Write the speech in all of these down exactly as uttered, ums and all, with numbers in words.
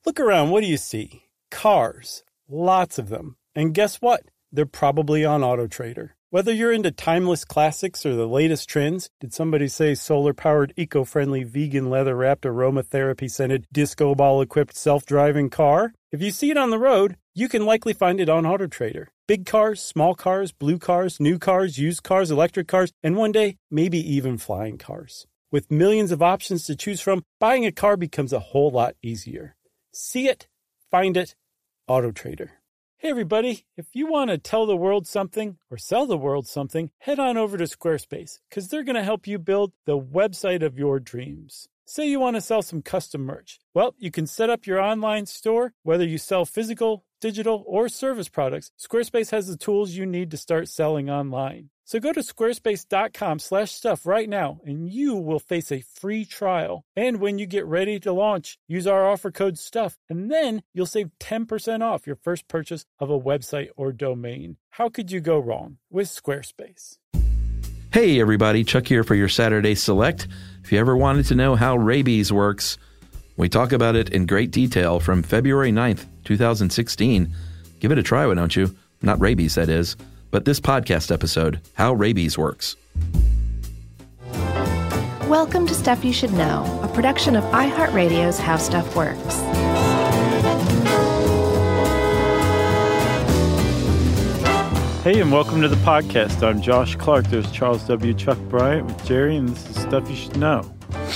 Look around, what do you see? Cars. Lots of them. And guess what? They're probably on AutoTrader. Whether you're into timeless classics or the latest trends, did somebody say solar-powered, eco-friendly, vegan, leather-wrapped, aromatherapy-scented, disco ball-equipped, self-driving car? If you see it on the road, you can likely find it on AutoTrader. Big cars, small cars, blue cars, new cars, used cars, electric cars, and one day, maybe even flying cars. With millions of options to choose from, buying a car becomes a whole lot easier. See it, find it, AutoTrader. Hey everybody, if you want to tell the world something or sell the world something, head on over to Squarespace, because they're going to help you build the website of your dreams. Say you want to sell some custom merch. Well, you can set up your online store, whether you sell physical, digital, or service products. Squarespace has the tools you need to start selling online. So go to squarespace.com slash stuff right now, and you will face a free trial. And when you get ready to launch, use our offer code STUFF, and then you'll save ten percent off your first purchase of a website or domain. How could you go wrong with Squarespace? Hey everybody, Chuck here for your Saturday Select. If you ever wanted to know how rabies works, we talk about it in great detail from February ninth, twenty sixteen. Give it a try, why don't you? Not rabies, that is. But this podcast episode, How Rabies Works. Welcome to Stuff You Should Know, a production of iHeartRadio's How Stuff Works. Hey, and welcome to the podcast. I'm Josh Clark. There's Charles W. Chuck Bryant with Jerry, and this is Stuff You Should Know.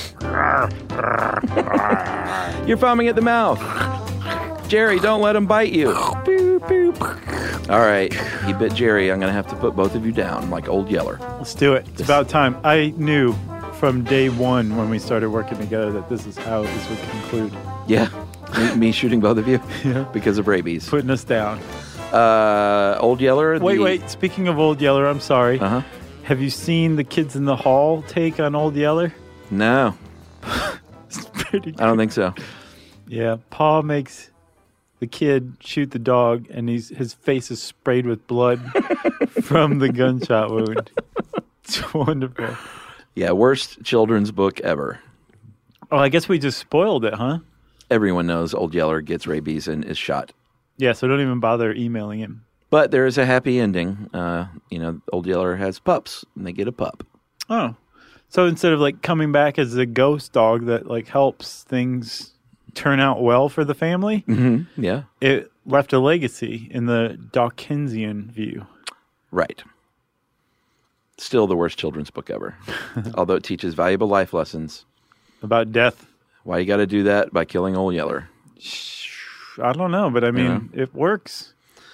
You're foaming at the mouth. Jerry, don't let him bite you. Boop, boop. All right, he bit Jerry. I'm going to have to put both of you down like Old Yeller. Let's do it. It's this... about time. I knew from day one when we started working together that this is how this would conclude. Yeah, me, me shooting both of you yeah. because of rabies. Putting us down. Uh, Old Yeller. Wait, the... wait. Speaking of Old Yeller, I'm sorry. Uh-huh. Have you seen the Kids in the Hall take on Old Yeller? No. It's pretty good. I don't think so. Yeah, Pa makes the kid shoot the dog, and he's his face is sprayed with blood from the gunshot wound. It's wonderful. Yeah, worst children's book ever. Oh, I guess we just spoiled it, huh? Everyone knows Old Yeller gets rabies and is shot. Yeah, so don't even bother emailing him. But there is a happy ending. Uh, you know, Old Yeller has pups, and they get a pup. Oh. So instead of, like, coming back as a ghost dog that, like, helps things turn out well for the family, mm-hmm. yeah, it left a legacy in the Dawkinsian view. Right. Still the worst children's book ever. Although it teaches valuable life lessons. About death. Why you got to do that by killing Old Yeller? I don't know, but I mean, yeah. It works.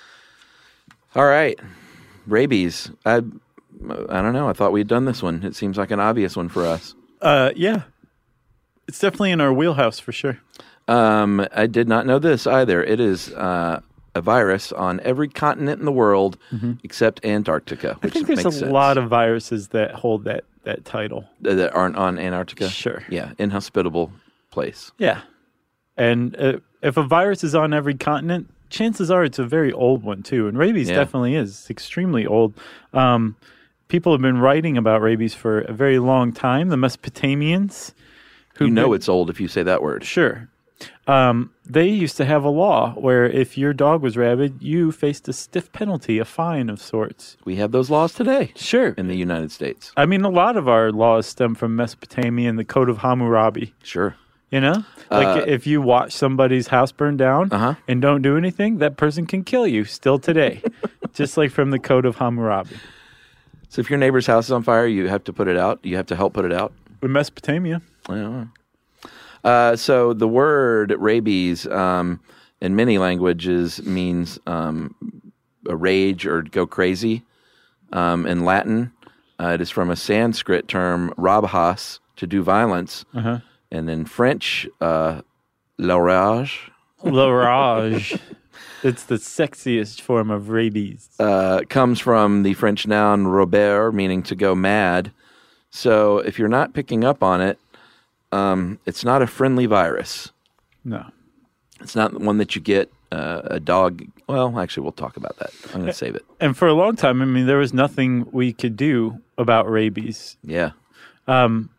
All right. Rabies. I I don't know. I thought we'd done this one. It seems like an obvious one for us. Uh, yeah. It's definitely in our wheelhouse for sure. Um, I did not know this either. It is uh, a virus on every continent in the world mm-hmm. except Antarctica. Which I think there's makes a sense. lot of viruses that hold that, that title. That aren't on Antarctica? Sure. Yeah, inhospitable place. Yeah. And uh, if a virus is on every continent, chances are it's a very old one too. And rabies yeah. definitely is. It's extremely old. Um, people have been writing about rabies for a very long time. The Mesopotamians. Who you know been, it's old if you say that word. Sure. Um, they used to have a law where if your dog was rabid, you faced a stiff penalty, a fine of sorts. We have those laws today. Sure. In the United States. I mean, a lot of our laws stem from Mesopotamia and the Code of Hammurabi. Sure. You know? Like uh, if you watch somebody's house burn down uh-huh. and don't do anything, that person can kill you still today. Just like from the Code of Hammurabi. So if your neighbor's house is on fire, you have to put it out? You have to help put it out? In Mesopotamia. I don't know. Uh, so the word rabies um, in many languages means um, a rage or go crazy. Um, in Latin, uh, it is from a Sanskrit term, rabhas, to do violence. Uh-huh. And in French, uh, la rage. La rage. It's the sexiest form of rabies. Uh, comes from the French noun robert, meaning to go mad. So if you're not picking up on it, Um, it's not a friendly virus. No. It's not one that you get uh, a dog. Well, actually, we'll talk about that. I'm going to save it. And for a long time, I mean, there was nothing we could do about rabies. Yeah. Um,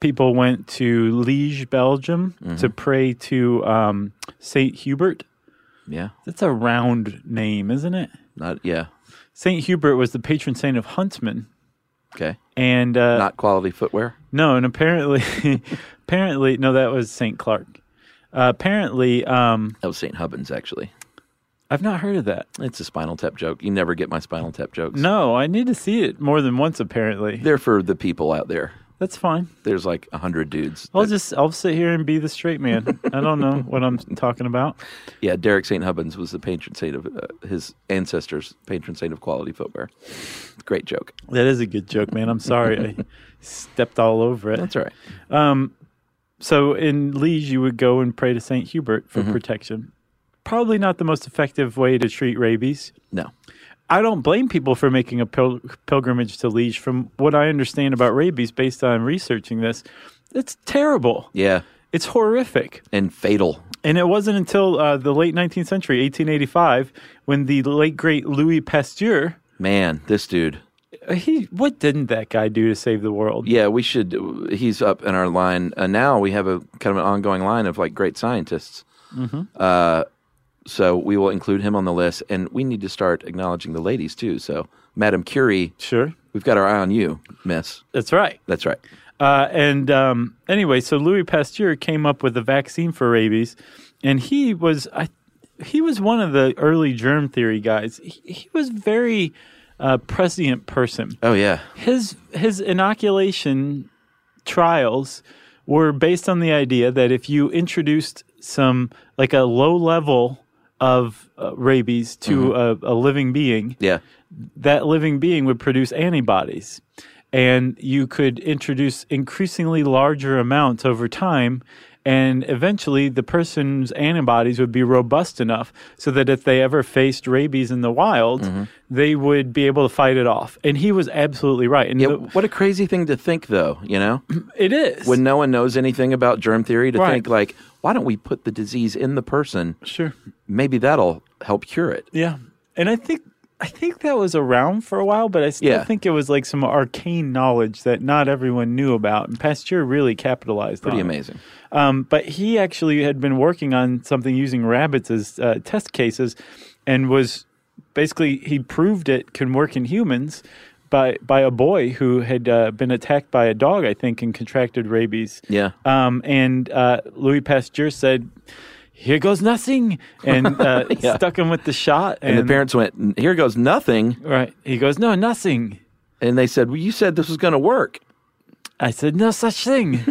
people went to Liège, Belgium, Mm-hmm. to pray to um, Saint Hubert. Yeah. That's a round name, isn't it? Not yeah. Saint Hubert was the patron saint of huntsmen. Okay. And uh, Not quality footwear. no, and apparently, apparently, no, that was Saint Clark. Uh, apparently, um, That was Saint Hubbins, actually. I've not heard of that. It's a Spinal Tap joke. You never get my Spinal Tap jokes. No, I need to see it more than once. Apparently, They're for the people out there. that's fine. There's like a hundred dudes. I'll that- just I'll sit here and be the straight man. I don't know what I'm talking about. yeah, Derek Saint Hubbins was the patron saint of uh, his ancestors, patron saint of quality footwear. Great joke. That is a good joke, man. I'm sorry I stepped all over it. That's all right. So in Liège, you would go and pray to Saint Hubert for protection. Probably not the most effective way to treat rabies. No. I don't blame people for making a pil- pilgrimage to Liège. From what I understand about rabies, based on researching this, it's terrible. Yeah, It's horrific. and fatal. And it wasn't until uh, the late nineteenth century, eighteen eighty-five, when the late, great Louis Pasteur, Man, this dude. he what didn't that guy do to save the world? Yeah, we should. He's up in our line. Uh, now we have a kind of an ongoing line of like great scientists. Mm-hmm. Uh, so we will include him on the list, and we need to start acknowledging the ladies too. So, Madame Curie, Sure. we've got our eye on you, Miss. That's right. That's right. Uh, and um, anyway, so Louis Pasteur came up with a vaccine for rabies, and he was I, he was one of the early germ theory guys. He, he was very uh, prescient person. Oh yeah, His his inoculation trials were based on the idea that if you introduced some like a low level of uh, rabies to a, a living being, yeah. that living being would produce antibodies. And you could introduce increasingly larger amounts over time, and eventually the person's antibodies would be robust enough so that if they ever faced rabies in the wild, Mm-hmm. they would be able to fight it off. And he was absolutely right. And Yeah, the- what a crazy thing to think, though. You know, it is. when no one knows anything about germ theory, to Right. think like, why don't we put the disease in the person? Sure. Maybe that'll help cure it. Yeah. And I think I think that was around for a while, but I still Yeah. think it was like some arcane knowledge that not everyone knew about. And Pasteur really capitalized Pretty on it. amazing. Um, but he actually had been working on something using rabbits as uh, test cases, and was basically he proved it can work in humans by by a boy who had uh, been attacked by a dog, I think, and contracted rabies. Yeah. Um, and uh, Louis Pasteur said, "Here goes nothing," and uh, Yeah. stuck him with the shot. And, the parents went, "Here goes nothing," right, he goes, "No, nothing." and they said, "Well, you said this was going to work." I said, "No such thing."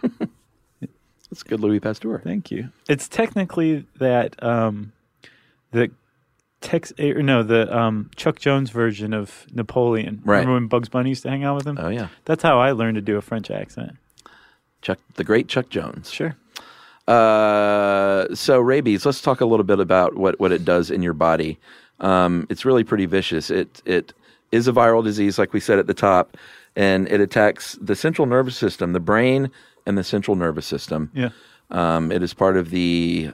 That's good, Louis Pasteur. Thank you. It's technically that um, the Tex or no the um, Chuck Jones version of Napoleon. Right. Remember when Bugs Bunny used to hang out with him? Oh yeah, That's how I learned to do a French accent. Chuck, the great Chuck Jones. Sure. Uh, so rabies. Let's talk a little bit about what, what it does in your body. Um, it's really pretty vicious. It it is a viral disease, like we said at the top, and it attacks the central nervous system, the brain, and the central nervous system. Yeah. Um, it is part of the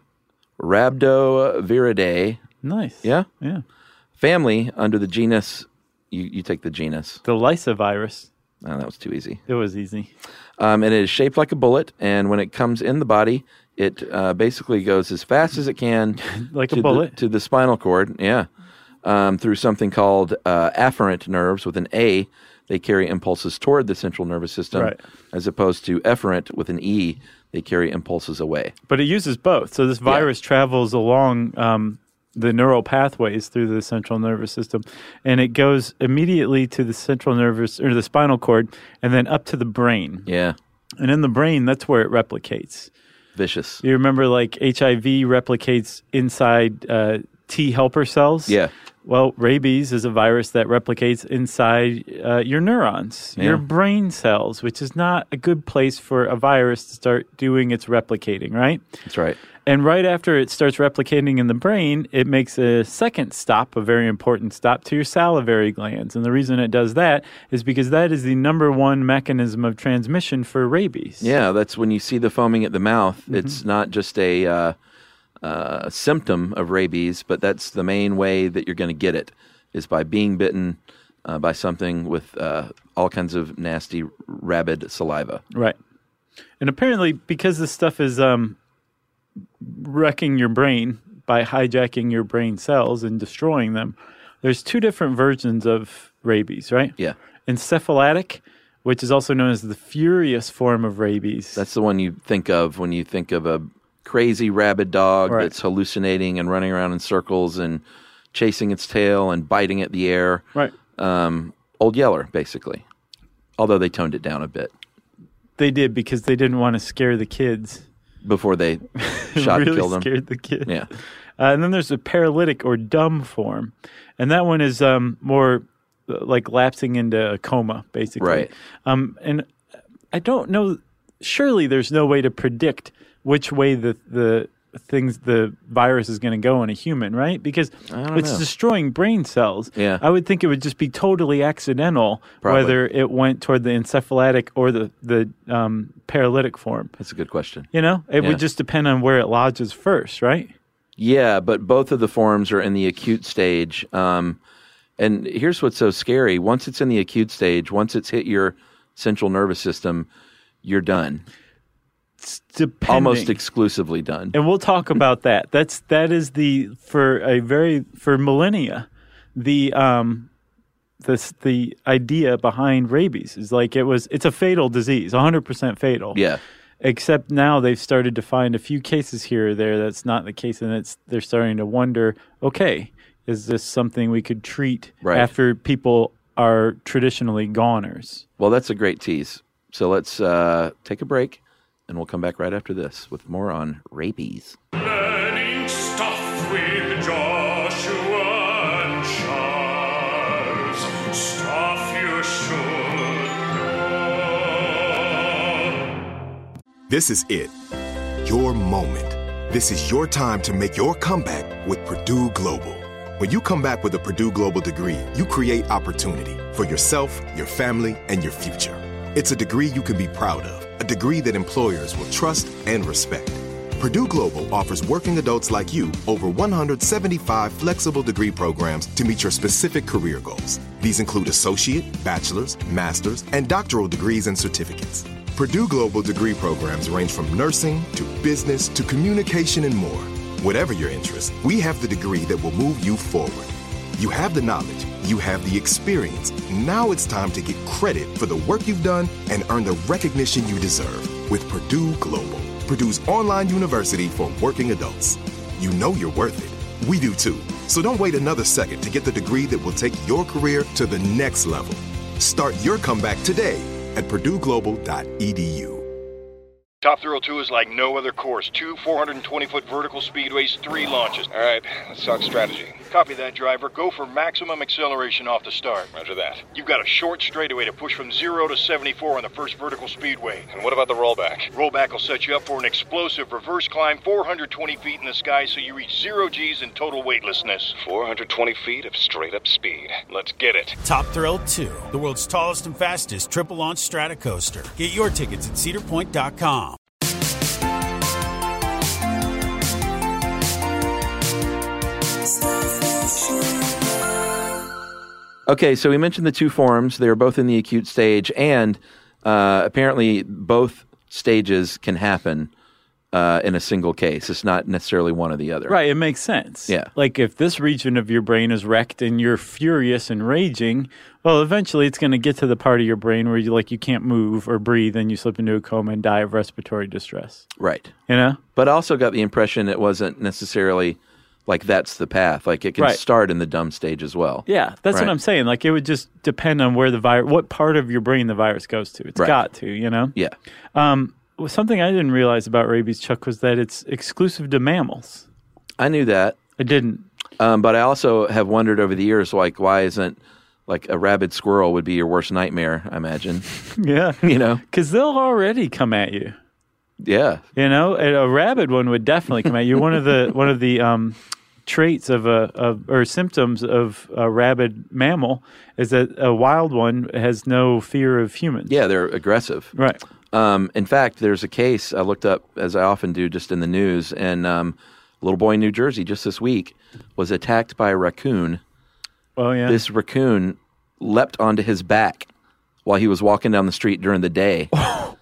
Rhabdoviridae Nice. Yeah? Yeah. family under the genus. You, you take the genus. The lysovirus. Oh, that was too easy. It was easy. Um, and it is shaped like a bullet, and when it comes in the body, it uh, basically goes as fast as it can Like a to bullet. the, to the spinal cord. Yeah, um, through something called uh, afferent nerves with an A. They carry impulses toward the central nervous system, Right. as opposed to efferent with an E. They carry impulses away. But it uses both. So this virus travels along um, the neural pathways through the central nervous system, and it goes immediately to the central nervous or the spinal cord, and then up to the brain. Yeah, And in the brain, that's where it replicates. vicious. You remember, like H I V replicates inside uh, T helper cells. Yeah. Well, rabies is a virus that replicates inside uh, your neurons, Yeah. your brain cells, which is not a good place for a virus to start doing its replicating, right? That's right. And right after it starts replicating in the brain, it makes a second stop, a very important stop, to your salivary glands. And the reason it does that is because that is the number one mechanism of transmission for rabies. Yeah, that's when you see the foaming at the mouth. Mm-hmm. It's not just a uh, uh, symptom of rabies, but that's the main way that you're going to get it, is by being bitten uh, by something with uh, all kinds of nasty, rabid saliva. Right. And apparently, because this stuff is um, wrecking your brain by hijacking your brain cells and destroying them, there's two different versions of rabies, right? Yeah. Encephalitic, which is also known as the furious form of rabies. That's the one you think of when you think of a crazy rabid dog Right. that's hallucinating and running around in circles and chasing its tail and biting at the air. Right. Um, Old Yeller, basically. Although they toned it down a bit They did because they didn't want to scare the kids. before they shot really and killed them. scared the kids. Yeah. Uh, and then there's a paralytic or dumb form. And that one is um, more uh, like lapsing into a coma, basically. Right. Um, and I don't know, surely there's no way to predict which way the, the things, the virus is going to go in a human, right? Because I don't it's know. destroying brain cells. Yeah. I would think it would just be totally accidental Probably. whether it went toward the encephalitic or the, the um, paralytic form. That's a good question. You know, it Yeah. would just depend on where it lodges first, right? Yeah, but both of the forms are in the acute stage. Um, and here's what's so scary. Once it's in the acute stage, once it's hit your central nervous system, you're done. It's depending. Almost exclusively done. And we'll talk about that. That's that is the for a very for millennia, the um this the idea behind rabies is like it was it's a fatal disease, one hundred percent fatal. Yeah. Except now they've started to find a few cases here or there that's not the case, and it's they're starting to wonder, okay, is this something we could treat Right. after people are traditionally goners? Well, that's a great tease. So let's uh, take a break, and we'll come back right after this with more on rabies. Learning stuff with Joshua and Charles. Stuff you should know. This is it. Your moment. This is your time to make your comeback with Purdue Global. When you come back with a Purdue Global degree, you create opportunity for yourself, your family, and your future. It's a degree you can be proud of, a degree that employers will trust and respect. Purdue Global offers working adults like you over one hundred seventy-five flexible degree programs to meet your specific career goals. These include associate, bachelor's, master's, and doctoral degrees and certificates. Purdue Global degree programs range from nursing to business to communication and more. Whatever your interest, we have the degree that will move you forward. You have the knowledge, you have the experience. Now it's time to get credit for the work you've done and earn the recognition you deserve with Purdue Global, Purdue's online university for working adults. You know you're worth it. We do too. So don't wait another second to get the degree that will take your career to the next level. Start your comeback today at purdue global dot e d u. Top Thrill two is like no other course. Two four hundred twenty foot vertical speedways, three launches. All right, let's talk strategy. Copy that, driver. Go for maximum acceleration off the start. Roger that. You've got a short straightaway to push from zero to seventy-four on the first vertical speedway. And what about the rollback? Rollback will set you up for an explosive reverse climb four hundred twenty feet in the sky so you reach zero G's in total weightlessness. four hundred twenty feet of straight-up speed. Let's get it. Top Thrill two, the world's tallest and fastest triple-launch stratocoaster. Get your tickets at cedar point dot com. Okay, so we mentioned the two forms. They are both in the acute stage, and uh, apparently both stages can happen uh, in a single case. It's not necessarily one or the other. Right, it makes sense. Yeah. Like if this region of your brain is wrecked and you're furious and raging, well, eventually it's going to get to the part of your brain where you like you can't move or breathe and you slip into a coma and die of respiratory distress. Right. You know? But I also got the impression it wasn't necessarily like that's the path. Like it can Right. start in the dumb stage as well. Yeah, that's Right. what I'm saying. Like it would just depend on where the virus, what part of your brain the virus goes to. It's Right. got to, you know? Yeah. Um, well, something I didn't realize about rabies, Chuck, was that it's exclusive to mammals. I knew that. I didn't. Um, but I also have wondered over the years, like, why isn't like a rabid squirrel would be your worst nightmare, I imagine. Yeah. You know? Because they'll already come at you. Yeah. You know, and a rabid one would definitely come at you. One of the one of the um, traits of a of, or symptoms of a rabid mammal is that a wild one has no fear of humans. Yeah, they're aggressive. Right. Um, in fact, there's a case I looked up, as I often do, just in the news, and um, a little boy in New Jersey just this week was attacked by a raccoon. Oh, yeah. This raccoon leapt onto his back while he was walking down the street during the day.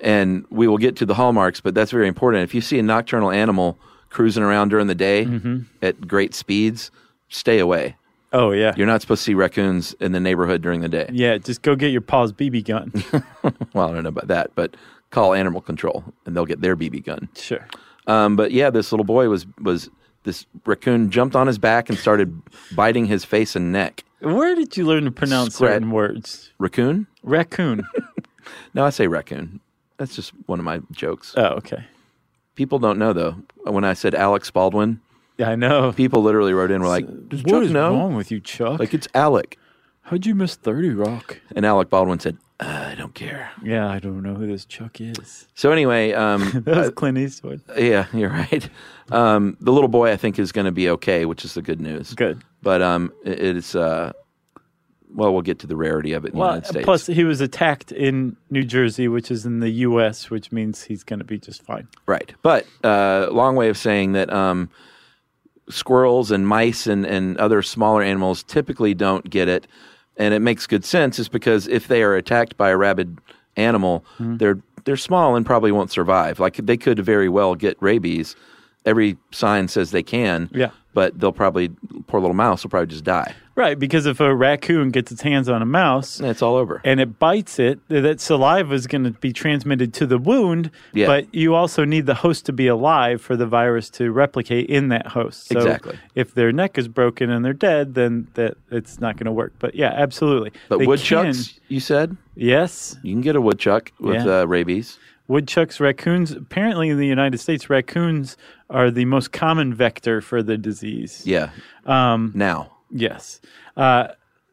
And we will get to the hallmarks, but that's very important. If you see a nocturnal animal cruising around during the day mm-hmm. at great speeds, stay away. Oh, yeah. You're not supposed to see raccoons in the neighborhood during the day. Yeah, just go get your Pa's B B gun. Well, I don't know about that, but call animal control, and they'll get their B B gun. Sure. Um, but yeah, this little boy was, was, this raccoon jumped on his back and started biting his face and neck. Where did you learn to pronounce Scrat- certain words? Raccoon? Raccoon. No, I say raccoon. That's just one of my jokes. Oh, okay. People don't know, though. When I said Alex Baldwin, yeah, I know. People literally wrote in and were like, does what Chuck is know? wrong with you, Chuck? Like, it's Alec. How'd you miss thirty Rock? And Alec Baldwin said, uh, I don't care. Yeah, I don't know who this Chuck is. So anyway. Um, that was uh, Clint Eastwood. Yeah, you're right. Um, the little boy, I think, is going to be okay, which is the good news. Good. But um, it, it's, uh, well, we'll get to the rarity of it in well, the United States. Plus, he was attacked in New Jersey, which is in the U S, which means he's going to be just fine. Right. But uh, long way of saying that um, squirrels and mice and, and other smaller animals typically don't get it. And it makes good sense is because if they are attacked by a rabid animal, mm-hmm. they're they're small and probably won't survive. Like they could very well get rabies. Every sign says they can. Yeah. But they'll probably, poor little mouse will probably just die. Right, because if a raccoon gets its hands on a mouse, it's all over, and it bites it, that saliva is going to be transmitted to the wound. Yeah. But you also need the host to be alive for the virus to replicate in that host. So exactly. If their neck is broken and they're dead, then that it's not going to work. But yeah, absolutely. But they woodchucks, can, you said? Yes. You can get a woodchuck with yeah. uh, rabies. Woodchucks, raccoons. Apparently, in the United States, raccoons are the most common vector for the disease. Yeah. Um, now. Yes. Uh,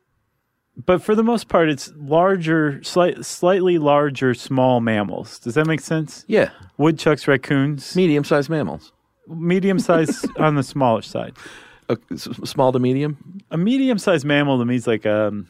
but for the most part, it's larger, slight, slightly larger, small mammals. Does that make sense? Yeah. Woodchucks, raccoons. Medium-sized mammals. Medium-sized on the smaller side. A, small to medium? A medium-sized mammal to me is like, um,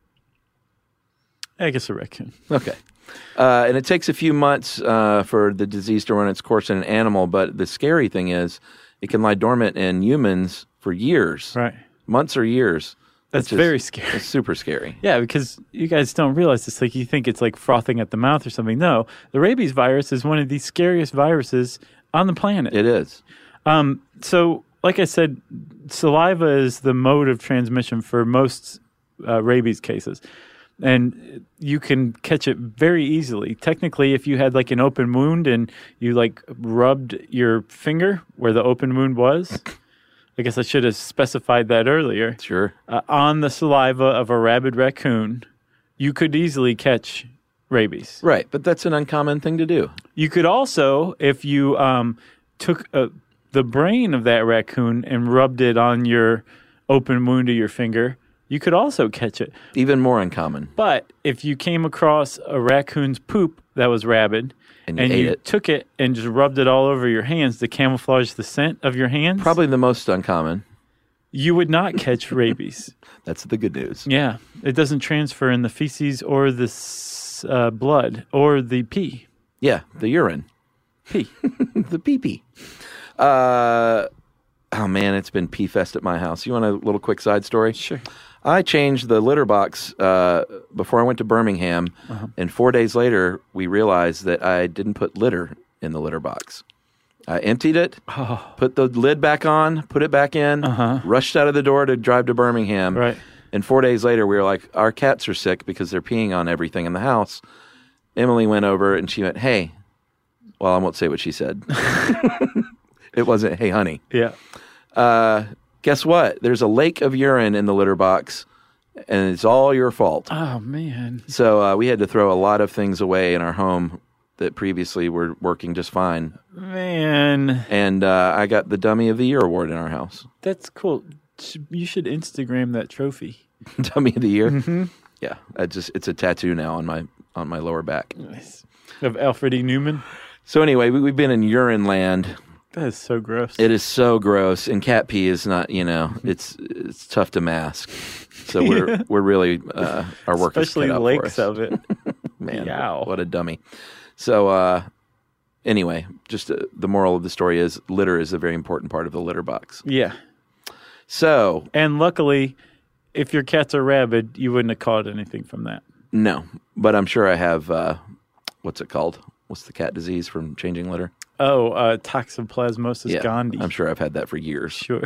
I guess a raccoon. Okay. Uh, and it takes a few months uh, for the disease to run its course in an animal, but the scary thing is it can lie dormant in humans for years. Right. Months or years. That's very scary. It's super scary. Yeah, because you guys don't realize this. Like, you think it's like frothing at the mouth or something. No, the rabies virus is one of the scariest viruses on the planet. It is. Um, so, like I said, saliva is the mode of transmission for most uh, rabies cases. And you can catch it very easily. Technically, if you had like an open wound and you like rubbed your finger where the open wound was, I guess I should have specified that earlier. Sure. Uh, on the saliva of a rabid raccoon, you could easily catch rabies. Right, but that's an uncommon thing to do. You could also, if you um, took uh, the brain of that raccoon and rubbed it on your open wound of your finger, you could also catch it. Even more uncommon. But if you came across a raccoon's poop that was rabid, and you, and ate you it. took it and just rubbed it all over your hands to camouflage the scent of your hands, Probably the most uncommon. you would not catch rabies. That's the good news. Yeah. It doesn't transfer in the feces or the s- uh, blood or the pee. Yeah, the urine. Pee. The pee-pee. Uh, oh, man, it's been pee-fest at my house. You want a little quick side story? Sure. I changed the litter box uh, before I went to Birmingham, uh-huh. and four days later, we realized that I didn't put litter in the litter box. I emptied it, oh. put the lid back on, put it back in, uh-huh. rushed out of the door to drive to Birmingham. Right. And four days later, we were like, our cats are sick because they're peeing on everything in the house. Emily went over, and she went, hey, well, I won't say what she said. It wasn't, hey, honey. Yeah. Uh, guess what? There's a lake of urine in the litter box, and it's all your fault. Oh, man. So uh, we had to throw a lot of things away in our home that previously were working just fine. Man. And uh, I got the Dummy of the Year award in our house. That's cool. You should Instagram that trophy. Dummy of the Year? Mm-hmm. Yeah. I just it's a tattoo now on my on my lower back. Nice. Of Alfred E. Newman? So anyway, we, we've been in urine land. That is so gross. It is so gross, and cat pee is not. You know, it's it's tough to mask. So we're yeah. we're really uh, our work especially is cut out lakes for us. of it. Man, Yow. what a dummy. So uh, anyway, just uh, the moral of the story is litter is a very important part of the litter box. Yeah. So and luckily, if your cats are rabid, you wouldn't have caught anything from that. No, but I'm sure I have uh, what's it called? what's the cat disease from changing litter? Oh, uh, Toxoplasmosis Yeah, gondii. I'm sure I've had that for years. Sure.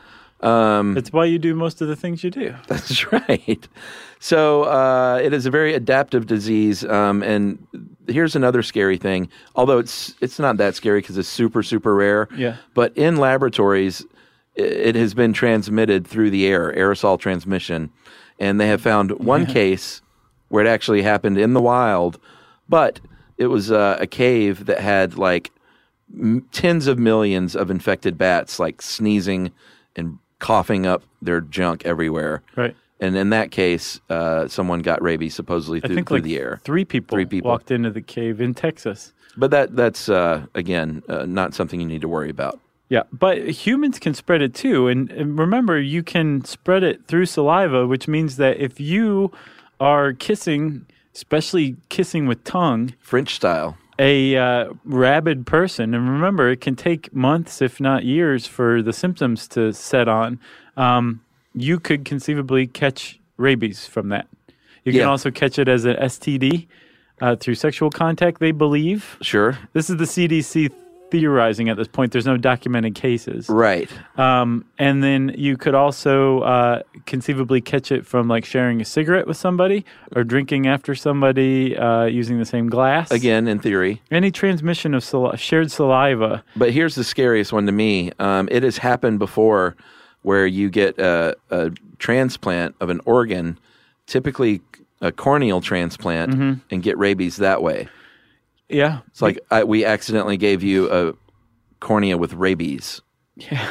Um, That's why you do most of the things you do. That's right. So uh, it is a very adaptive disease, um, and here's another scary thing. Although it's it's not that scary because it's super super rare. Yeah. But in laboratories, it has been transmitted through the air, aerosol transmission, and they have found one Yeah. case where it actually happened in the wild, but it was uh, a cave that had like m- tens of millions of infected bats, like sneezing and coughing up their junk everywhere. Right. And in that case, uh, someone got rabies supposedly I through, think through like the air. three people, Three people. walked into the cave in Texas. But that that's, uh, again, uh, not something you need to worry about. Yeah, but humans can spread it too. And, and remember, you can spread it through saliva, which means that if you are kissing, especially kissing with tongue, French style. a uh, rabid person, and remember, it can take months, if not years, for the symptoms to set on, um, you could conceivably catch rabies from that. You can Yeah. also catch it as an S T D uh, through sexual contact, they believe. Sure. This is the C D C theorizing at this point. There's no documented cases. Right. Um, and then you could also uh, conceivably catch it from like sharing a cigarette with somebody or drinking after somebody uh, using the same glass. Again, in theory. Any transmission of sali- shared saliva. But here's the scariest one to me. Um, it has happened before where you get a, a transplant of an organ, typically a corneal transplant, Mm-hmm. and get rabies that way. Yeah. It's like I, we accidentally gave you a cornea with rabies. Yeah.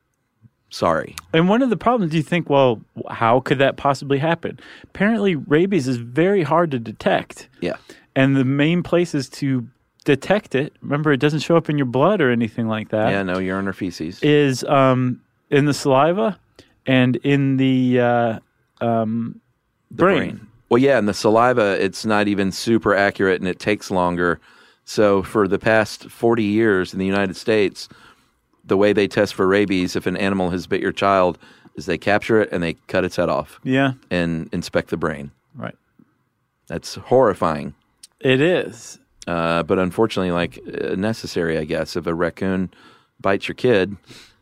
Sorry. And one of the problems, you think, well, how could that possibly happen? Apparently, rabies is very hard to detect. Yeah. And the main places to detect it, remember, it doesn't show up in your blood or anything like that. Yeah, no urine or feces. Is um, in the saliva and in the, uh, um, The brain. Well, yeah, and the saliva, it's not even super accurate and it takes longer. So for the past forty years in the United States, the way they test for rabies, if an animal has bit your child, is they capture it and they cut its head off Yeah, and inspect the brain. right. That's horrifying. It is. Uh, but unfortunately, like uh, necessary, I guess. If a raccoon bites your kid,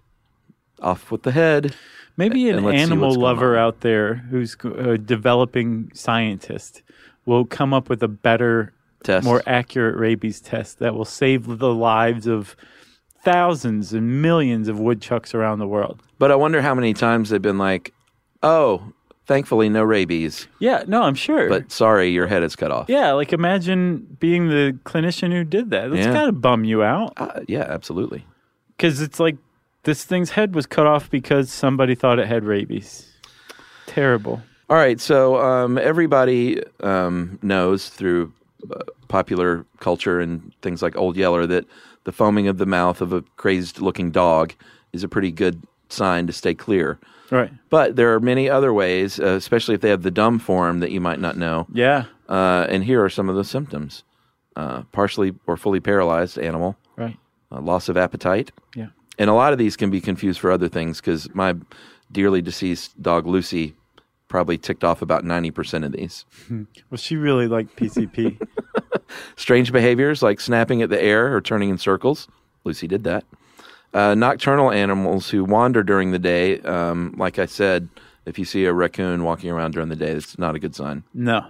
off with the head. Maybe And an let's see animal what's going lover on. out there who's a developing scientist will come up with a better, Test. more accurate rabies test that will save the lives of thousands and millions of woodchucks around the world. But I wonder how many times they've been like, oh, thankfully no rabies. Yeah, no, I'm sure. But sorry, your head is cut off. yeah, like imagine being the clinician who did that. That's Yeah. got to bum you out Uh, yeah, absolutely. because it's like this thing's head was cut off because somebody thought it had rabies. Terrible. All right, so um, everybody um, knows through uh, popular culture and things like Old Yeller that the foaming of the mouth of a crazed-looking dog is a pretty good sign to stay clear. Right. But there are many other ways, uh, especially if they have the dumb form that you might not know. Yeah. Uh, and here are some of the symptoms. Uh, partially or fully paralyzed animal, Right. uh, loss of appetite. Yeah. And a lot of these can be confused for other things because my dearly deceased dog Lucy probably ticked off about ninety percent of these. Well, she really liked P C P. Strange behaviors like snapping at the air or turning in circles. Lucy did that. Uh, nocturnal animals who wander during the day. Um, like I said, if you see a raccoon walking around during the day, that's not a good sign. No.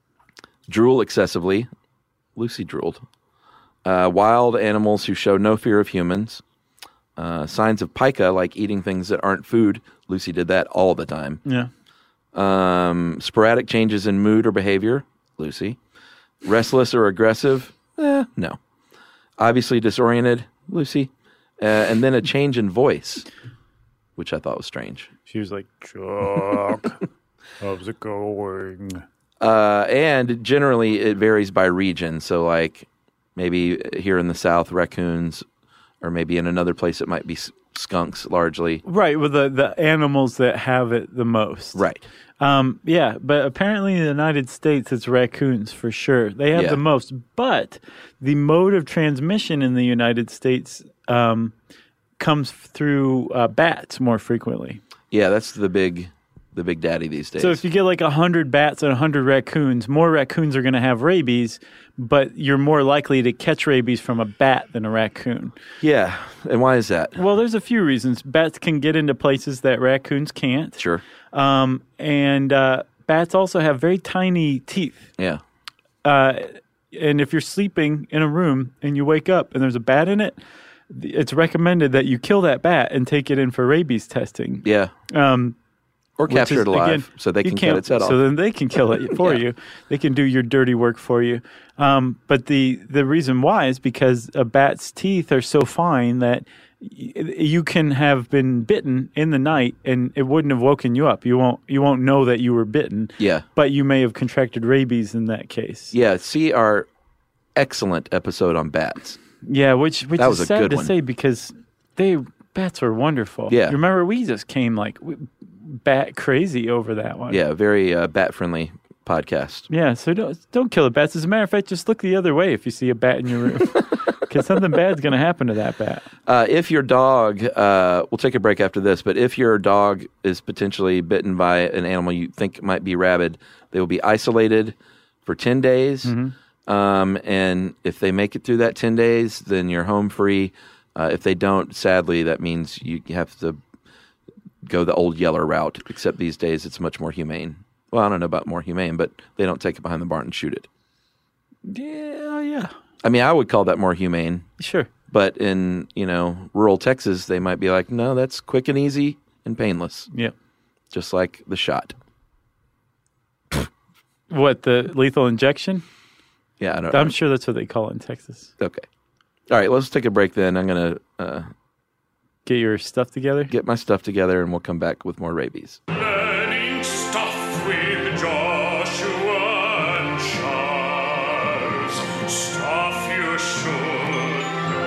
Drool excessively. Lucy drooled. Uh, wild animals who show no fear of humans. Uh, signs of pica, like eating things that aren't food. Lucy did that all the time. Yeah. Um, sporadic changes in mood or behavior. Lucy. Restless or aggressive. Eh, no. Obviously disoriented. Lucy. Uh, and then a change in voice, which I thought was strange. She was like, Chuck, how's it going? Uh, and generally, it varies by region. So, like, maybe here in the South, raccoons, or maybe in another place, it might be s- skunks largely. Right, with the, the animals that have it the most. Right. Um, yeah, but apparently in the United States, it's raccoons for sure. They have Yeah. the most. But the mode of transmission in the United States um, comes through uh, bats more frequently. Yeah, that's the big, the big daddy these days. So if you get like one hundred bats and one hundred raccoons, more raccoons are going to have rabies, but you're more likely to catch rabies from a bat than a raccoon. Yeah, and why is that? Well, there's a few reasons. Bats can get into places that raccoons can't. Sure. Um, and uh, bats also have very tiny teeth. Yeah. Uh, and if you're sleeping in a room and you wake up and there's a bat in it, it's recommended that you kill that bat and take it in for rabies testing. Yeah. Um, or capture is, it alive again, so they can cut its head off. So then they can kill it for yeah. you. They can do your dirty work for you. Um, but the, the reason why is because a bat's teeth are so fine that y- you can have been bitten in the night and it wouldn't have woken you up. You won't you won't know that you were bitten. Yeah. But you may have contracted rabies in that case. Yeah. See our excellent episode on bats. Yeah, which which that is was a sad good to one. say because they bats are wonderful. Yeah. You remember we just came like we, bat crazy over that one. Yeah, very uh, bat friendly podcast. Yeah, so don't don't kill the bats. As a matter of fact, just look the other way if you see a bat in your room, because something bad's going to happen to that bat. Uh, if your dog, uh, we'll take a break after this, but if your dog is potentially bitten by an animal you think might be rabid, they will be isolated for ten days. Mm-hmm. Um, and if they make it through that ten days, then you're home free. Uh, if they don't, sadly, that means you have to go the old Yeller route, except these days it's much more humane. Well, I don't know about more humane, but they don't take it behind the barn and shoot it. Yeah, yeah. I mean, I would call that more humane. Sure. But in, you know, rural Texas, they might be like, no, that's quick and easy and painless. Yeah. Just like the shot. What, the lethal injection? Yeah, I don't I'm know. sure that's what they call it in Texas. Okay. All right, let's take a break then. I'm going to uh, get your stuff together? Get my stuff together, and we'll come back with more rabies. Learning stuff with Joshua and Charles. Stuff you should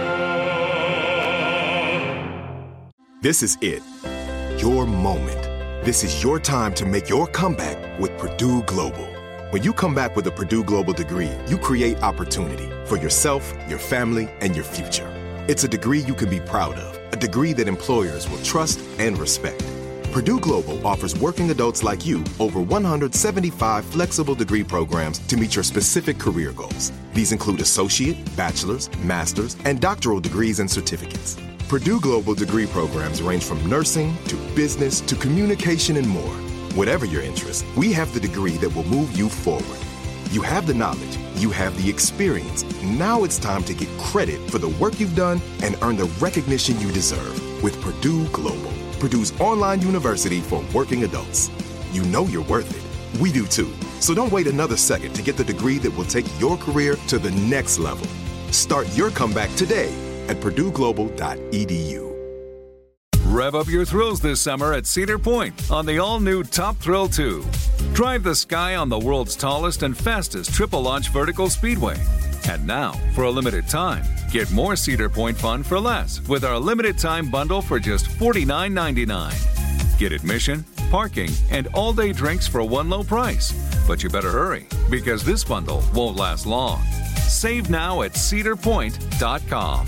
know. This is it. Your moment. This is your time to make your comeback with Purdue Global. When you come back with a Purdue Global degree, you create opportunity for yourself, your family, and your future. It's a degree you can be proud of, a degree that employers will trust and respect. Purdue Global offers working adults like you over one hundred seventy-five flexible degree programs to meet your specific career goals. These include associate, bachelor's, master's, and doctoral degrees and certificates. Purdue Global degree programs range from nursing to business to communication and more. Whatever your interest, we have the degree that will move you forward. You have the knowledge, you have the experience. Now it's time to get credit for the work you've done and earn the recognition you deserve with Purdue Global, Purdue's online university for working adults. You know you're worth it. We do too. So don't wait another second to get the degree that will take your career to the next level. Start your comeback today at purdue global dot e d u. Rev up your thrills this summer at Cedar Point on the all-new Top Thrill two. Drive the sky on the world's tallest and fastest triple-launch vertical speedway. And now, for a limited time, get more Cedar Point fun for less with our limited-time bundle for just forty-nine ninety-nine. Get admission, parking, and all-day drinks for one low price. But you better hurry, because this bundle won't last long. Save now at cedar point dot com.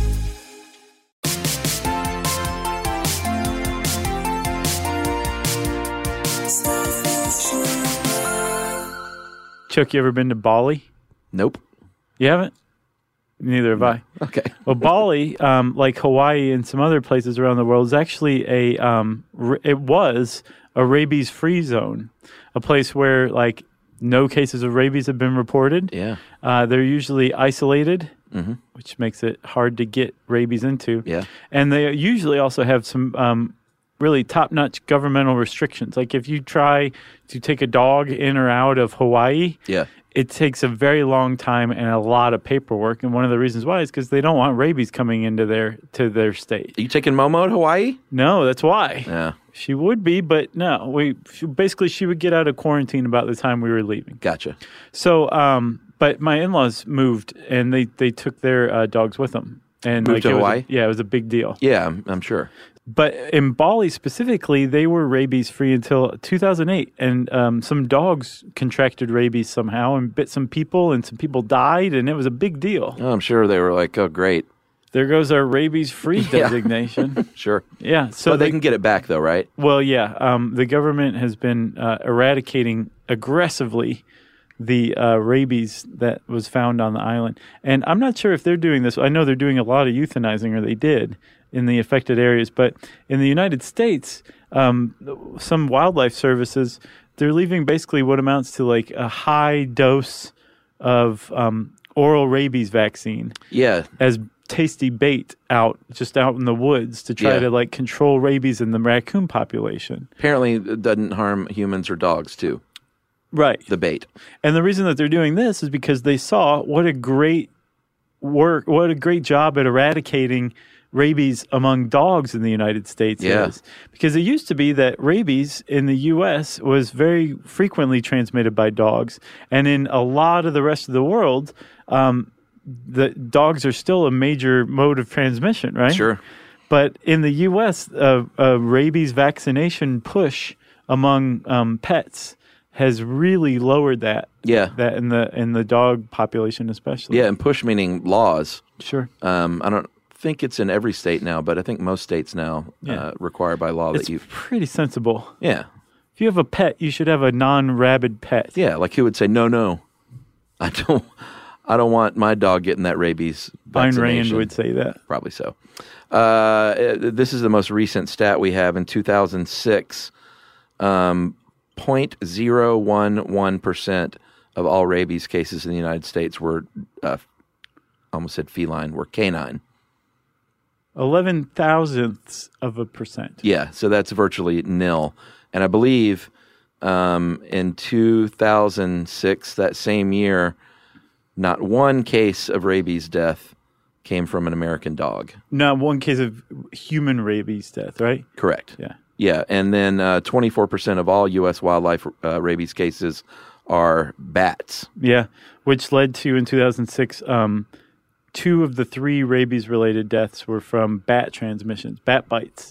Chuck, you ever been to Bali? Nope. You haven't? Neither have I. Okay. Well, Bali, um, like Hawaii and some other places around the world, is actually a, um, r- it was a rabies-free zone, a place where, like, no cases of rabies have been reported. Yeah. Uh, they're usually isolated, mm-hmm. which makes it hard to get rabies into. Yeah. And they usually also have some um, really top-notch governmental restrictions. Like, if you try to take a dog in or out of Hawaii, yeah. it takes a very long time and a lot of paperwork. And one of the reasons why is because they don't want rabies coming into their to their state. Are you taking Momo to Hawaii? No, that's why. Yeah. She would be, but no. We she, basically she would get out of quarantine about the time we were leaving. Gotcha. So, um, but my in-laws moved and they they took their uh, dogs with them. And Moved like, to it was Hawaii? a, yeah, it was a big deal. Yeah, I'm, I'm sure. But in Bali specifically, they were rabies-free until two thousand eight. And um, some dogs contracted rabies somehow and bit some people, and some people died, and it was a big deal. Oh, I'm sure they were like, oh, great. There goes our rabies-free designation. Sure. Yeah. So they, they can get it back, though, right? Well, yeah. Um, the government has been uh, eradicating aggressively the uh, rabies that was found on the island. And I'm not sure if they're doing this. I know they're doing a lot of euthanizing, or they did, in the affected areas. But in the United States, um, some wildlife services, they're leaving basically what amounts to like a high dose of um, oral rabies vaccine. Yeah. As tasty bait out, just out in the woods to try Yeah. to like control rabies in the raccoon population. Apparently, it doesn't harm humans or dogs, too. Right. The bait. And the reason that they're doing this is because they saw what a great work, what a great job at eradicating rabies among dogs in the United States Yeah. is. Because it used to be that rabies in the U S was very frequently transmitted by dogs. And in a lot of the rest of the world, um, the dogs are still a major mode of transmission, right? Sure. But in the U S, uh, a rabies vaccination push among um, pets has really lowered that. Yeah. That in the in the dog population especially. Yeah, and push meaning laws. Sure. Um, I don't think it's in every state now, but I think most states now Yeah. uh, require by law It's that you. pretty sensible. Yeah. If you have a pet, you should have a non-rabid pet. Yeah, like who would say, no, no, I don't, I don't want my dog getting that rabies Ayn vaccination. Rand would say that. Probably so. Uh, this is the most recent stat we have in two thousand six. Um, zero point zero one one percent of all rabies cases in the United States were, uh, almost said feline, were canine. Eleven thousandths of a percent. Yeah, so that's virtually nil. And I believe um, in two thousand six, that same year, not one case of rabies death came from an American dog. Not one case of human rabies death, right? Correct. Yeah. Yeah, and then uh, twenty-four percent of all U S wildlife uh, rabies cases are bats. Yeah, which led to, in two thousand six, um, two of the three rabies-related deaths were from bat transmissions, bat bites,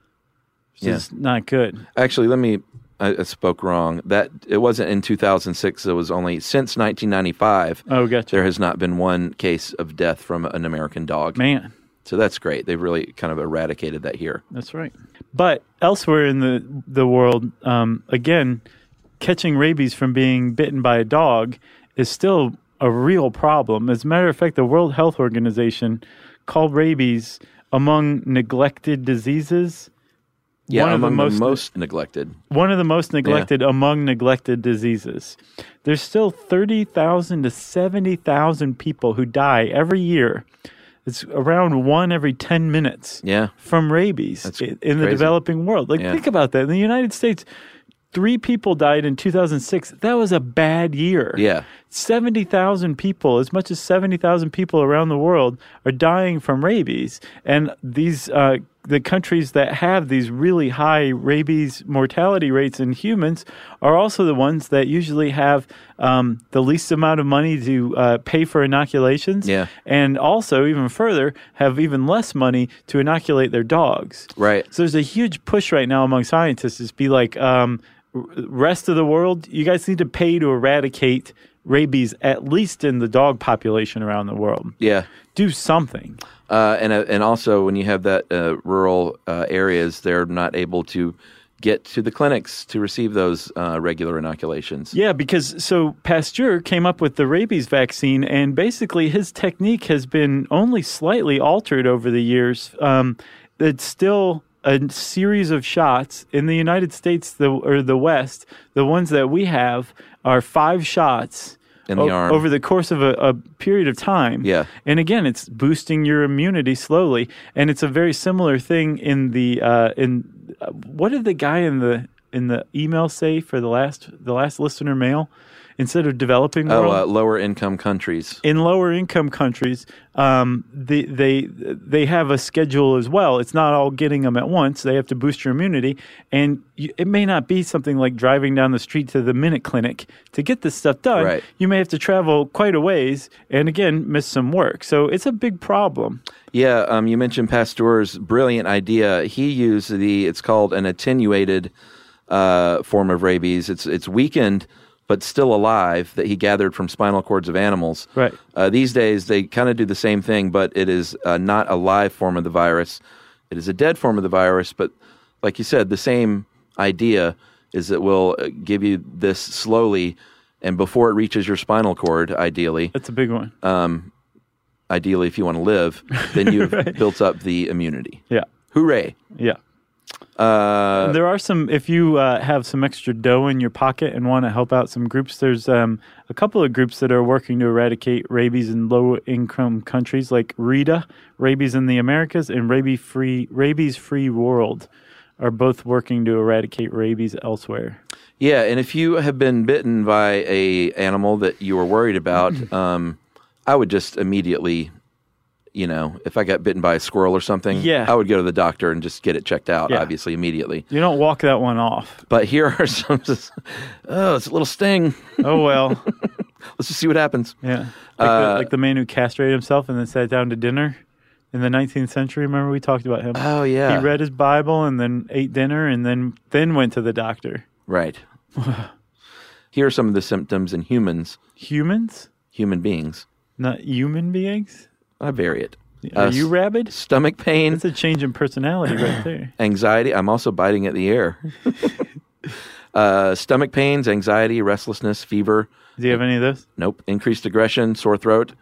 which Yeah. is not good. Actually, let me, I, I spoke wrong. That it wasn't in two thousand six. It was only since nineteen ninety-five. Oh, gotcha. There has not been one case of death from an American dog. Man. So that's great. They've really kind of eradicated that here. That's right. But elsewhere in the the world, um, again, catching rabies from being bitten by a dog is still a real problem. As a matter of fact, the World Health Organization called rabies among neglected diseases. Yeah, one among of the most, the most neglected. One of the most neglected among neglected diseases. There's still thirty thousand to seventy thousand people who die every year. It's around one every ten minutes Yeah. from rabies That's in in the crazy. developing world. Like, Yeah. think about that. In the United States, three people died in two thousand six. That was a bad year. Yeah. seventy thousand people, as much as seventy thousand people around the world are dying from rabies. And these, uh, the countries that have these really high rabies mortality rates in humans are also the ones that usually have um, the least amount of money to uh, pay for inoculations. Yeah. And also, even further, have even less money to inoculate their dogs. Right. So there's a huge push right now among scientists to be like, um, r- rest of the world, you guys need to pay to eradicate rabies, at least in the dog population around the world. Yeah. Do something. Uh, and uh, and also when you have that uh, rural uh, areas, they're not able to get to the clinics to receive those uh, regular inoculations. Yeah, because so Pasteur came up with the rabies vaccine, and basically his technique has been only slightly altered over the years. Um, it's still a series of shots in the United States, the or the West. The ones that we have are five shots In the o- arm. over the course of a, a period of time. Yeah. And again, it's boosting your immunity slowly, and it's a very similar thing in the uh, in uh, what did the guy in the in the email say for the last the last listener mail? Instead of developing Oh, world, uh, lower income countries. in lower income countries, um, they they they have a schedule as well. It's not all getting them at once. They have to boost your immunity, and you, it may not be something like driving down the street to the Minute Clinic to get this stuff done. Right. You may have to travel quite a ways, and again, miss some work. So it's a big problem. Yeah, um, you mentioned Pasteur's brilliant idea. He used the, it's called an attenuated uh, form of rabies. It's it's weakened but still alive, that he gathered from spinal cords of animals. Right. Uh, these days, they kind of do the same thing, but it is uh, not a live form of the virus. It is a dead form of the virus, but like you said, the same idea is that we'll uh, give you this slowly, and before it reaches your spinal cord, ideally. That's a big one. Um, ideally, if you want to live, then you've right. built up the immunity. Yeah. Hooray. Yeah. Uh, there are some, if you uh, have some extra dough in your pocket and want to help out some groups, there's um, a couple of groups that are working to eradicate rabies in low-income countries like RETA, Rabies in the Americas, and Rabies-Free Rabies-Free World are both working to eradicate rabies elsewhere. Yeah, and if you have been bitten by a animal that you were worried about, um, I would just immediately... You know, if I got bitten by a squirrel or something, yeah. I would go to the doctor and just get it checked out, yeah. obviously, immediately. You don't walk that one off. But here are some, oh, it's a little sting. Oh, well. Let's just see what happens. Yeah. Like, uh, the, like the man who castrated himself and then sat down to dinner in the nineteenth century. Remember we talked about him? Oh, yeah. He read his Bible and then ate dinner and then, then went to the doctor. Right. Here are some of the symptoms in humans. Humans? Human beings. Not human beings? I vary it. Are uh, you rabid? Stomach pain. That's a change in personality right there. Anxiety. I'm also biting at the air. uh, stomach pains, anxiety, restlessness, fever. Do you have any of those? Nope. Increased aggression, sore throat,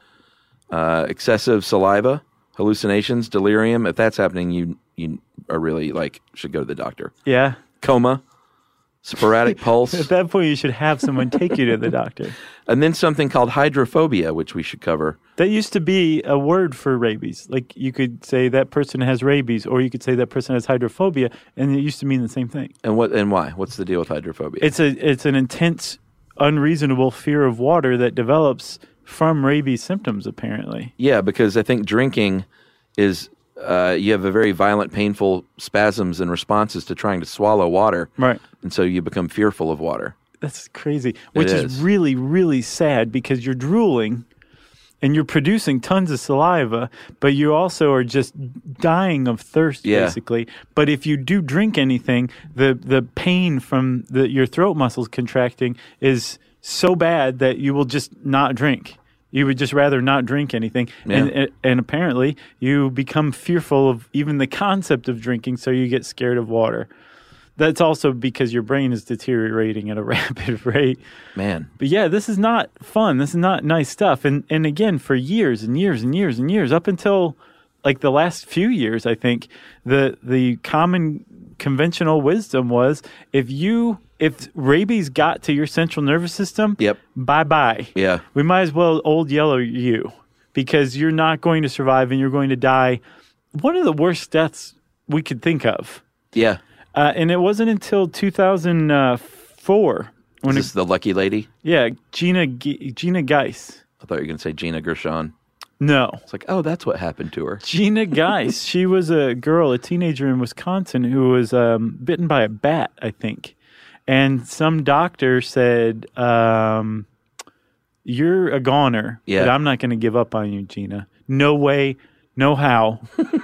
uh, excessive saliva, hallucinations, delirium. If that's happening, you you are really like should go to the doctor. Yeah. Coma. Sporadic pulse. At that point, you should have someone take you to the doctor. And then something called hydrophobia, which we should cover. That used to be a word for rabies. Like you could say that person has rabies, or you could say that person has hydrophobia, and it used to mean the same thing. And what and why? What's the deal with hydrophobia? It's a it's an intense, unreasonable fear of water that develops from rabies symptoms, apparently. Yeah, because I think drinking is... Uh, you have a very violent, painful spasms and responses to trying to swallow water. Right. And so you become fearful of water. That's crazy. Which is. is really, really sad because you're drooling and you're producing tons of saliva, but you also are just dying of thirst, yeah. basically. But if you do drink anything, the, the pain from the, your throat muscles contracting is so bad that you will just not drink. You would just rather not drink anything. Yeah. And, and apparently you become fearful of even the concept of drinking, so you get scared of water. That's also because your brain is deteriorating at a rapid rate. Man. But yeah, this is not fun. This is not nice stuff. And and again, for years and years and years and years, up until like the last few years, I think, the the common conventional wisdom was if you... If rabies got to your central nervous system, yep. bye-bye. Yeah. We might as well old yellow you because you're not going to survive and you're going to die. One of the worst deaths we could think of. Yeah. Uh, and it wasn't until two thousand four. When Is this it, the lucky lady? Yeah, Gina G- Gina Geis. I thought you were going to say Gina Gershon. No. It's like, oh, that's what happened to her. Gina Geis. She was a girl, a teenager in Wisconsin who was um, bitten by a bat, I think. And some doctor said, um, you're a goner, yeah. but I'm not going to give up on you, Gina. No way, no how.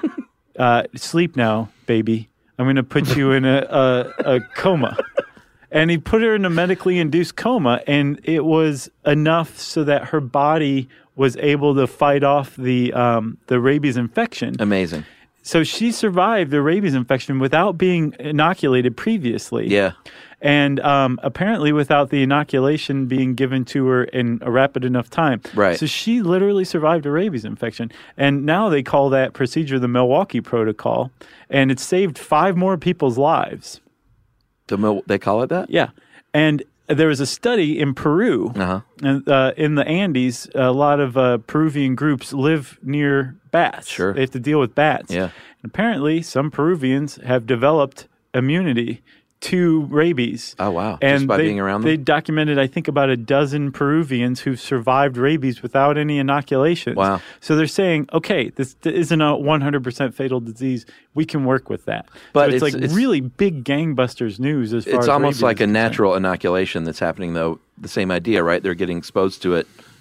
uh, sleep now, baby. I'm going to put you in a, a, a coma. And he put her in a medically induced coma, and it was enough so that her body was able to fight off the um, the rabies infection. Amazing. So she survived the rabies infection without being inoculated previously. Yeah. And um, apparently without the inoculation being given to her in a rapid enough time. Right. So she literally survived a rabies infection. And now they call that procedure the Milwaukee Protocol. And it saved five more people's lives. The Mil- they call it that? Yeah. And there was a study in Peru. Uh-huh. And, uh, in the Andes, a lot of uh, Peruvian groups live near bats. Sure. They have to deal with bats. Yeah. And apparently some Peruvians have developed immunity to rabies. Oh, wow. And just by they, being around them? They documented, I think, about a dozen Peruvians who've survived rabies without any inoculations. Wow. So they're saying, okay, this isn't a one hundred percent fatal disease. We can work with that. But so it's, it's like it's, really big gangbusters news as far It's as almost rabies like a is natural inoculation that's happening, though. The same idea, right? They're getting exposed to it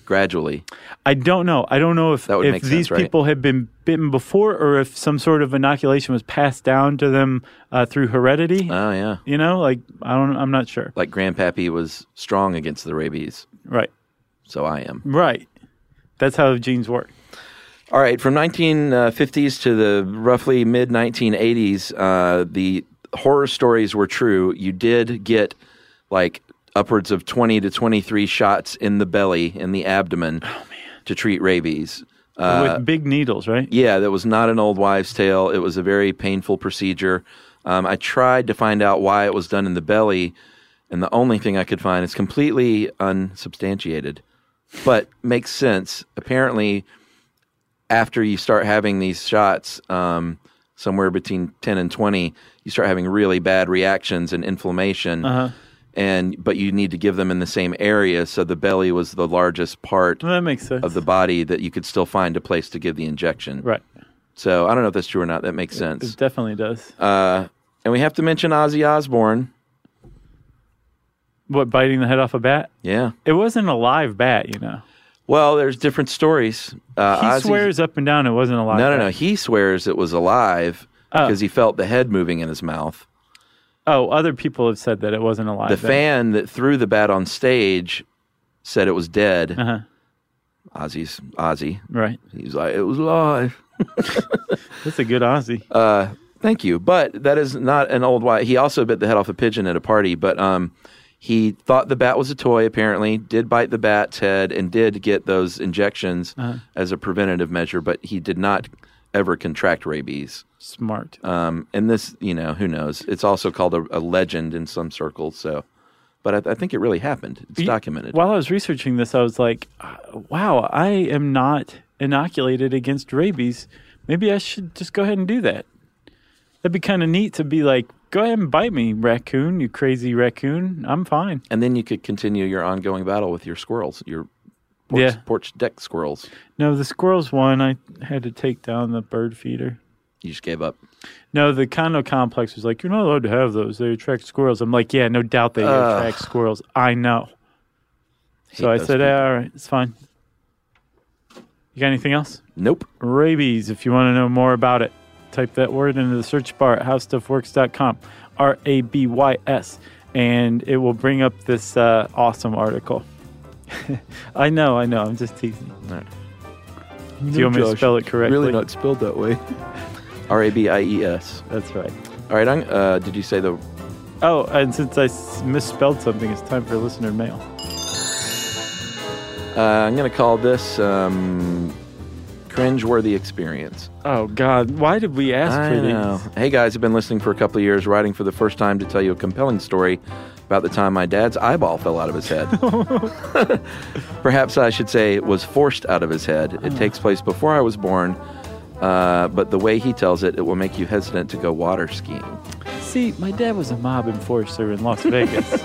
gradually. I don't know. I don't know if, That would if make sense, these right? people had been bitten before or if some sort of inoculation was passed down to them uh, through heredity. Oh, yeah. You know, like, I don't, I'm not sure. Like Grandpappy was strong against the rabies. Right. So I am. Right. That's how genes work. All right. From nineteen fifties to the roughly mid nineteen eighties, uh, the horror stories were true. You did get like upwards of twenty to twenty-three shots in the belly, in the abdomen, oh, man. to treat rabies. Uh, With big needles, right? Yeah, that was not an old wives' tale. It was a very painful procedure. Um, I tried to find out why it was done in the belly, and the only thing I could find is completely unsubstantiated, but makes sense. Apparently, after you start having these shots, um, somewhere between ten and twenty, you start having really bad reactions and inflammation. Uh-huh. And but you need to give them in the same area, so the belly was the largest part Well, that makes sense. of the body that you could still find a place to give the injection. Right. So I don't know if that's true or not. That makes sense. It definitely does. Uh, and we have to mention Ozzy Osbourne. What, biting the head off a bat? Yeah. It wasn't a live bat, you know. Well, there's different stories. Uh, He Ozzy- swears up and down it wasn't a live No, bat. no, no. He swears it was alive Oh. because he felt the head moving in his mouth. Oh, other people have said that it wasn't a live The bat. fan that threw the bat on stage said it was dead. Uh-huh. Ozzy's Ozzy. Right. He's like, it was alive. That's a good Ozzy. Uh, thank you. But that is not an old wife. He also bit the head off a pigeon at a party, but um, he thought the bat was a toy, apparently, did bite the bat's head, and did get those injections Uh-huh. as a preventative measure, but he did not ever contract rabies. Smart. Um, and this, you know, who knows? It's also called a, a legend in some circles, so... But I, I think it really happened. It's You- documented. While I was researching this, I was like, uh, wow, I am not inoculated against rabies. Maybe I should just go ahead and do that. That'd be kind of neat to be like, go ahead and bite me, raccoon, you crazy raccoon. I'm fine. And then you could continue your ongoing battle with your squirrels, your porch, Yeah. porch deck squirrels. No, the squirrels one, I had to take down the bird feeder. You just gave up. No, the condo complex was like, you're not allowed to have those. They attract squirrels. I'm like, yeah, no doubt they Ugh. attract squirrels. I know. So Hate I those said, people. all right, it's fine. You got anything else? Nope. Rabies, if you want to know more about it, type that word into the search bar at how stuff works dot com, R A B Y S, and it will bring up this uh, awesome article. I know, I know, I'm just teasing. All right. Do you want me to spell it correctly? Really not spelled that way. R A B I E S. That's right. All right. I'm, uh, did you say the... Oh, and since I s- misspelled something, it's time for listener mail. Uh, I'm going to call this um, cringeworthy experience. Oh, God. Why did we ask I for know. these? Hey, guys, I've been listening for a couple of years, writing for the first time to tell you a compelling story about the time my dad's eyeball fell out of his head. Perhaps I should say it was forced out of his head. It takes place before I was born, uh, but the way he tells it, it will make you hesitant to go water skiing. See, my dad was a mob enforcer in Las Vegas.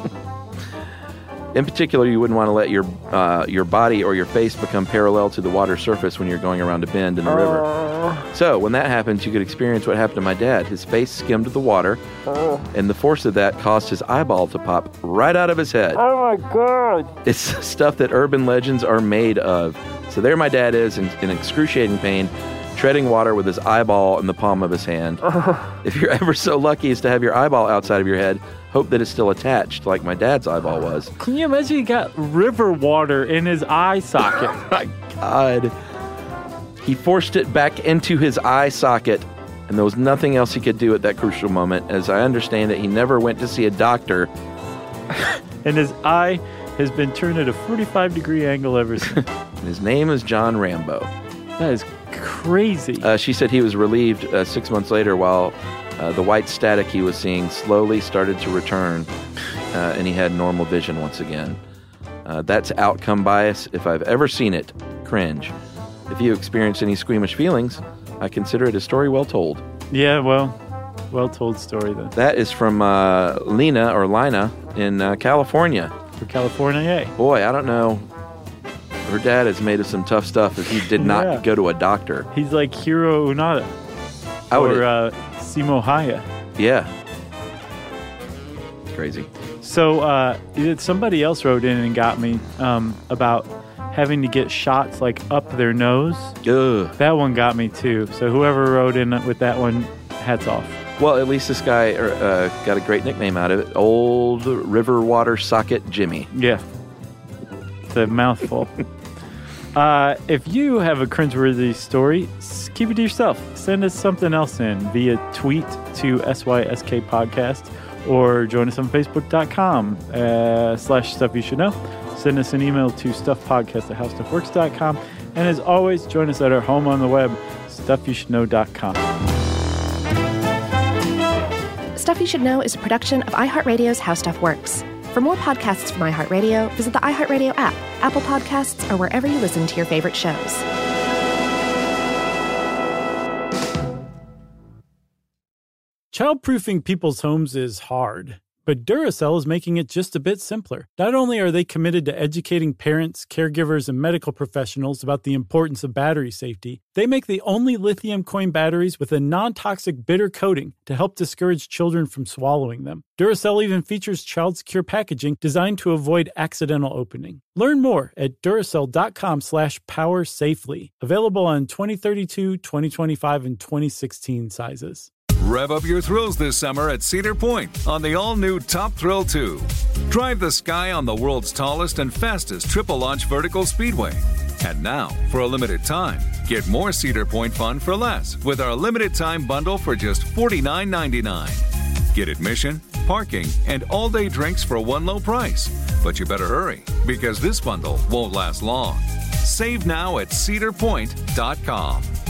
In particular, you wouldn't want to let your uh, your body or your face become parallel to the water surface when you're going around a bend in the river. So when that happens, you could experience what happened to my dad. His face skimmed the water, and the force of that caused his eyeball to pop right out of his head. Oh, my God. It's stuff that urban legends are made of. So there my dad is in, in excruciating pain, treading water with his eyeball in the palm of his hand. If you're ever so lucky as to have your eyeball outside of your head, hope that it's still attached like my dad's eyeball was. Can you imagine he got river water in his eye socket? My God. He forced it back into his eye socket, and there was nothing else he could do at that crucial moment. As I understand it, he never went to see a doctor. And his eye has been turned at a forty-five degree angle ever since. His name is John Rambo. That is crazy. Uh, she said he was relieved uh, six months later while uh, the white static he was seeing slowly started to return, uh, and he had normal vision once again. Uh, that's outcome bias if I've ever seen it. Cringe. If you experience any squeamish feelings, I consider it a story well told. Yeah, well, well told story then. That is from uh, Lena or Lina in uh, California. For California, yay. Boy, I don't know. Her dad is made of some tough stuff if he did not Yeah. go to a doctor. He's like Hiro Unada. I would- or uh, Simo Haya. Yeah. It's crazy. So uh, somebody else wrote in and got me um, about having to get shots like up their nose. Ugh. That one got me too. So whoever wrote in with that one, hats off. Well, at least this guy uh, got a great nickname out of it. Old River Water Socket Jimmy. Yeah. It's a mouthful. uh, if you have a cringeworthy story, keep it to yourself. Send us something else in via tweet to S Y S K Podcast or join us on Facebook.com uh, slash Stuff You Should Know. Send us an email to stuffpodcast at howstuffworks dot com. And as always, join us at our home on the web, stuff you should know dot com. Stuff You Should Know is a production of iHeartRadio's How Stuff Works. For more podcasts from iHeartRadio, visit the iHeartRadio app, Apple Podcasts, or wherever you listen to your favorite shows. Childproofing people's homes is hard, but Duracell is making it just a bit simpler. Not only are they committed to educating parents, caregivers, and medical professionals about the importance of battery safety, they make the only lithium coin batteries with a non-toxic bitter coating to help discourage children from swallowing them. Duracell even features child-secure packaging designed to avoid accidental opening. Learn more at Duracell.com slash power safely. Available on twenty thirty-two, twenty twenty-five, and twenty sixteen sizes. Rev up your thrills this summer at Cedar Point on the all-new Top Thrill two. Drive the sky on the world's tallest and fastest triple-launch vertical speedway. And now, for a limited time, get more Cedar Point fun for less with our limited-time bundle for just forty-nine ninety-nine. Get admission, parking, and all-day drinks for one low price. But you better hurry, because this bundle won't last long. Save now at cedar point dot com.